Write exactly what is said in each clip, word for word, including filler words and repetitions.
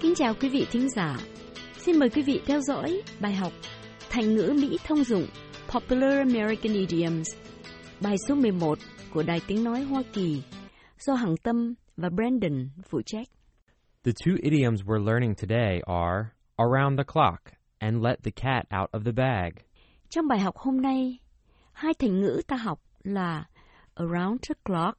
Kính chào quý vị thính giả. Xin mời quý vị theo dõi bài học Thành ngữ Mỹ thông dụng Popular American Idioms, bài số mười một của Đài Tiếng Nói Hoa Kỳ do Hằng Tâm và Brandon phụ trách. The two idioms we're learning today are around the clock and let the cat out of the bag. Trong bài học hôm nay, hai thành ngữ ta học là around the clock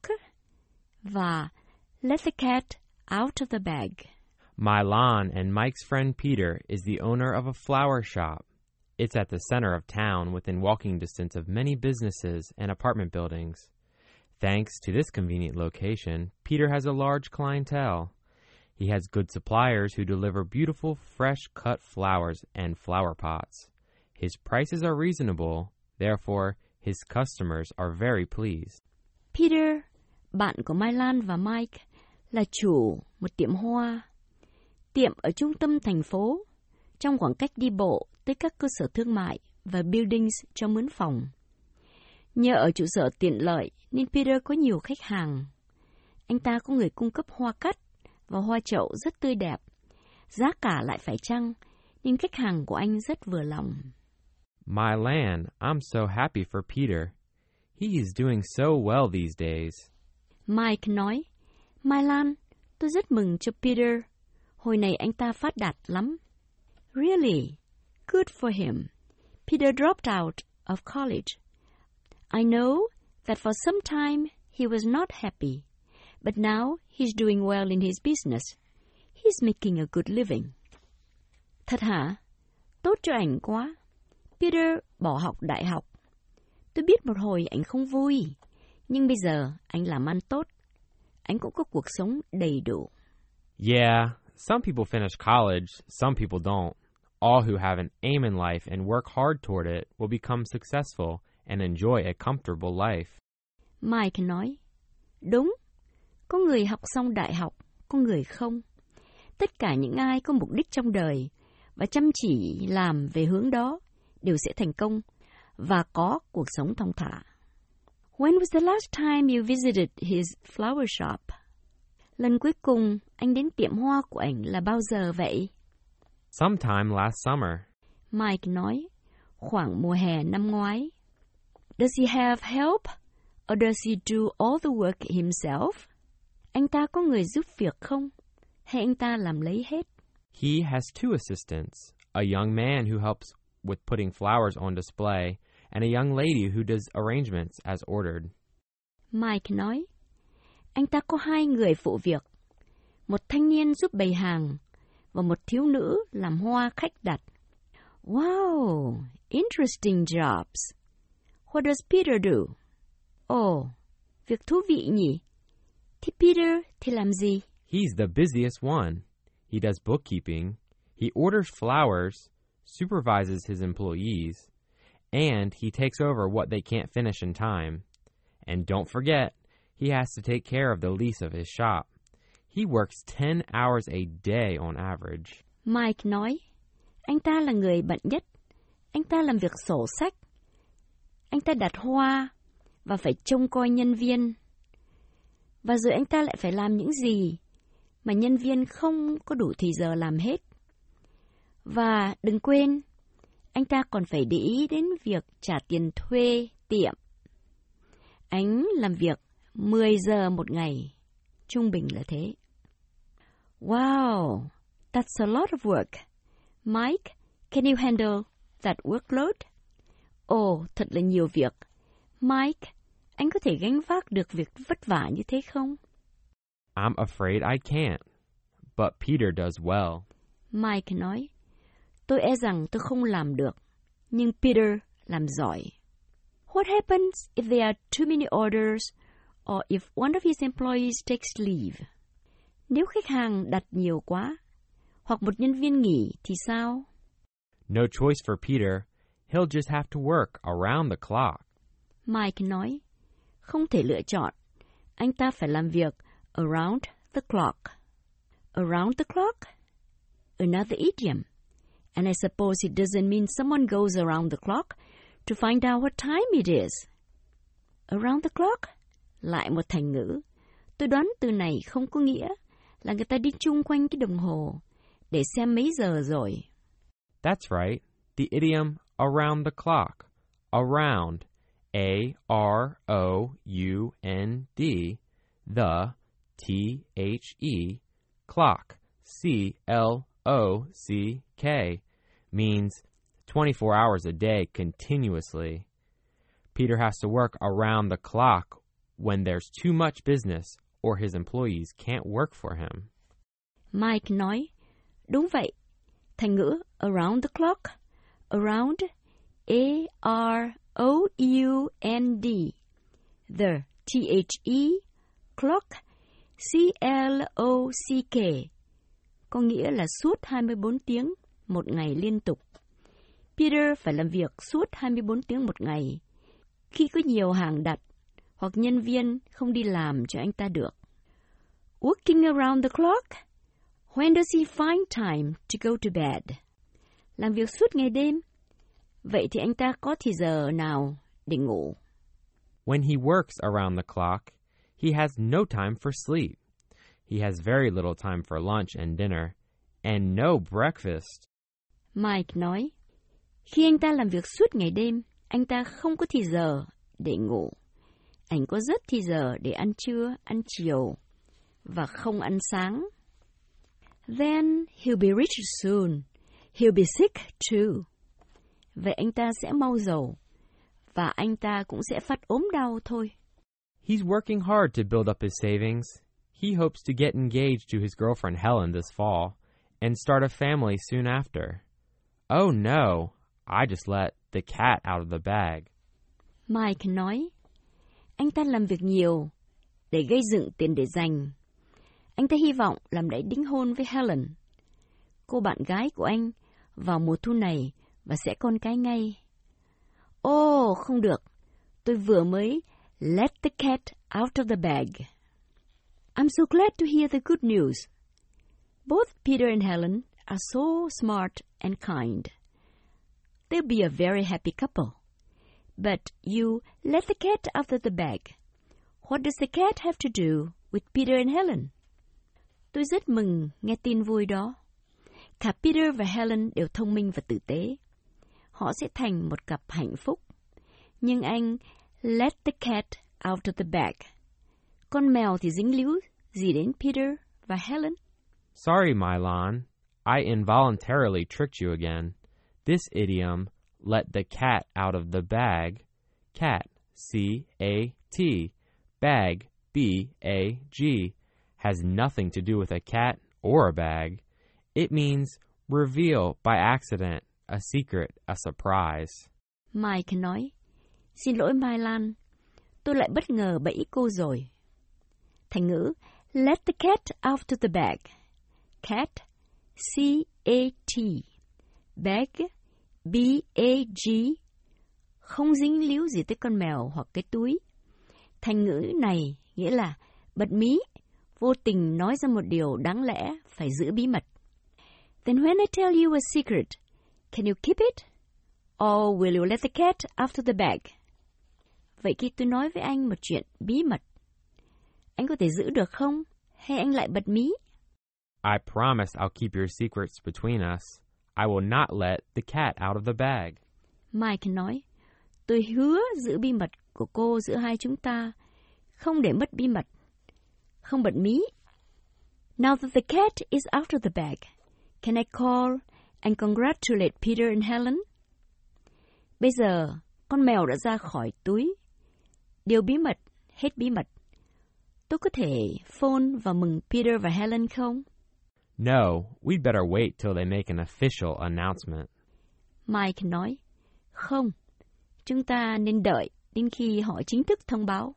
và let the cat out of the bag. Milan and Mike's friend Peter is the owner of a flower shop. It's at the center of town within walking distance of many businesses and apartment buildings. Thanks to this convenient location, Peter has a large clientele. He has good suppliers who deliver beautiful, fresh-cut flowers and flower pots. His prices are reasonable, therefore, his customers are very pleased. Peter, bạn của Milan và Mike, là chủ một tiệm hoa. Tiệm ở trung tâm thành phố, trong khoảng cách đi bộ tới các cơ sở thương mại và buildings cho mướn phòng. Nhờ ở trụ sở tiện lợi nên Peter có nhiều khách hàng. Anh ta có người cung cấp hoa cắt và hoa chậu rất tươi đẹp. Giá cả lại phải chăng, nên khách hàng của anh rất vừa lòng. Milan, I'm so happy for Peter. He is doing so well these days. Mike nói, Milan, tôi rất mừng cho Peter. Hồi này anh ta phát đạt lắm. Really? Good for him. Peter dropped out of college. I know that for some time he was not happy, but now he's doing well in his business. He's making a good living. Thật hả? Tốt cho ảnh quá. Peter bỏ học đại học. Tôi biết một hồi anh không vui, nhưng bây giờ anh làm ăn tốt. Anh cũng có cuộc sống đầy đủ. Yeah, some people finish college, some people don't. All who have an aim in life and work hard toward it will become successful and enjoy a comfortable life. Mike nói, đúng, có người học xong đại học, có người không. Tất cả những ai có mục đích trong đời và chăm chỉ làm về hướng đó đều sẽ thành công và có cuộc sống thong thả. When was the last time you visited his flower shop? Lần cuối cùng anh đến tiệm hoa của anh là bao giờ vậy? Sometime last summer. Mike nói, khoảng mùa hè năm ngoái. Does he have help? Or does he do all the work himself? Anh ta có người giúp việc không? Hay anh ta làm lấy hết? He has two assistants, a young man who helps with putting flowers on display, and a young lady who does arrangements as ordered. Mike nói, anh ta có hai người phụ việc, một thanh niên giúp bày hàng và một thiếu nữ làm hoa khách đặt. Wow, interesting jobs. What does Peter do? Oh, việc thú vị nhỉ. Thì Peter thì làm gì? He's the busiest one. He does bookkeeping, he orders flowers, supervises his employees, and he takes over what they can't finish in time. And don't forget, he has to take care of the lease of his shop. He works ten hours a day on average. Mike nói, anh ta là người bận nhất. Anh ta làm việc sổ sách. Anh ta đặt hoa và phải trông coi nhân viên. Và rồi anh ta lại phải làm những gì mà nhân viên không có đủ thì giờ làm hết. Và đừng quên, anh ta còn phải để ý đến việc trả tiền thuê tiệm. Anh làm việc mười giờ một ngày, trung bình là thế. Wow, that's a lot of work. Mike, can you handle that workload? Ồ, oh, thật là nhiều việc. Mike, anh có thể gánh vác được việc vất vả như thế không? I'm afraid I can't, but Peter does well. Mike nói, tôi e rằng tôi không làm được, nhưng Peter làm giỏi. What happens if there are too many orders or if one of his employees takes leave? Nếu khách hàng đặt nhiều quá, hoặc một nhân viên nghỉ thì sao? No choice for Peter. He'll just have to work around the clock. Mike nói, không thể lựa chọn. Anh ta phải làm việc around the clock. Around the clock? Another idiom. And I suppose it doesn't mean someone goes around the clock to find out what time it is. Around the clock? Lại một thành ngữ. Tôi đoán từ này không có nghĩa là người ta đi chung quanh cái đồng hồ để xem mấy giờ rồi. That's right. The idiom around the clock. Around. A R O U N D. The. T H E. Clock. C L O C K. Means twenty-four hours a day continuously. Peter has to work around the clock when there's too much business or his employees can't work for him. Mike nói, đúng vậy. Thành ngữ around the clock, around, A R O U N D, the, T H E, clock, C L O C K, có nghĩa là suốt hai mươi bốn tiếng một ngày liên tục. Peter phải làm việc suốt hai mươi bốn tiếng một ngày. Khi có nhiều hàng đặt, hoặc nhân viên không đi làm cho anh ta được. Working around the clock? When does he find time to go to bed? Làm việc suốt ngày đêm. Vậy thì anh ta có thì giờ nào để ngủ? When he works around the clock, he has no time for sleep. He has very little time for lunch and dinner, and no breakfast. Mike nói, khi anh ta làm việc suốt ngày đêm, anh ta không có thì giờ để ngủ. Anh có rất thì giờ để ăn trưa, ăn chiều, và không ăn sáng. Then he'll be rich soon. He'll be sick too. Vậy anh ta sẽ mau giàu, và anh ta cũng sẽ phát ốm đau thôi. He's working hard to build up his savings. He hopes to get engaged to his girlfriend Helen this fall and start a family soon after. Oh no, I just let the cat out of the bag. Mike nói, anh ta làm việc nhiều để gây dựng tiền để dành. Anh ta hy vọng làm lễ đính hôn với Helen, cô bạn gái của anh, vào mùa thu này và sẽ con cái ngay. Ô, oh, không được. Tôi vừa mới let the cat out of the bag. I'm so glad to hear the good news. Both Peter and Helen are so smart and kind. They'll be a very happy couple. But you let the cat out of the bag. What does the cat have to do with Peter and Helen? Tôi rất mừng nghe tin vui đó. Cả Peter và Helen đều thông minh và tử tế. Họ sẽ thành một cặp hạnh phúc. Nhưng anh let the cat out of the bag. Con mèo thì dính líu gì đến Peter và Helen? Sorry, Milan. I involuntarily tricked you again. This idiom, let the cat out of the bag, cat, C A T, bag, B A G, has nothing to do with a cat or a bag. It means reveal by accident, a secret, a surprise. Mike nói, xin lỗi Mai Lan, tôi lại bất ngờ bẫy cô rồi. Thành ngữ, let the cat out of the bag. Cat, C A T, bag, B A G, không dính líu gì tới con mèo hoặc cái túi. Thành ngữ này nghĩa là bật mí, vô tình nói ra một điều đáng lẽ phải giữ bí mật. Then when I tell you a secret, can you keep it? Or will you let the cat out of the bag? Vậy khi tôi nói với anh một chuyện bí mật, anh có thể giữ được không? Hay anh lại bật mí? I promise I'll keep your secrets between us. I will not let the cat out of the bag. Mike nói, tôi hứa giữ bí mật của cô giữa hai chúng ta, không để mất bí mật, không bật mí. Now that the cat is out of the bag, can I call and congratulate Peter and Helen? Bây giờ, con mèo đã ra khỏi túi. Điều bí mật, hết bí mật. Tôi có thể phone và mừng Peter và Helen không? No, we'd better wait till they make an official announcement. Mike nói, không, chúng ta nên đợi đến khi họ chính thức thông báo.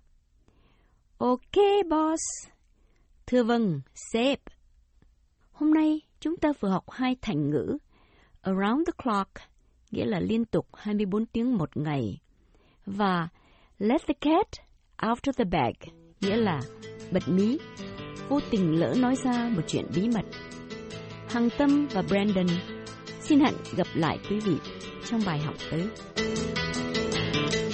Okay, boss. Thưa vâng, sếp. Hôm nay chúng ta vừa học hai thành ngữ around the clock, nghĩa là liên tục hai mươi bốn tiếng một ngày, và let the cat out of the bag, nghĩa là bật mí, vô tình lỡ nói ra một chuyện bí mật. Hằng Tâm và Brandon xin hẹn gặp lại quý vị trong bài học tới.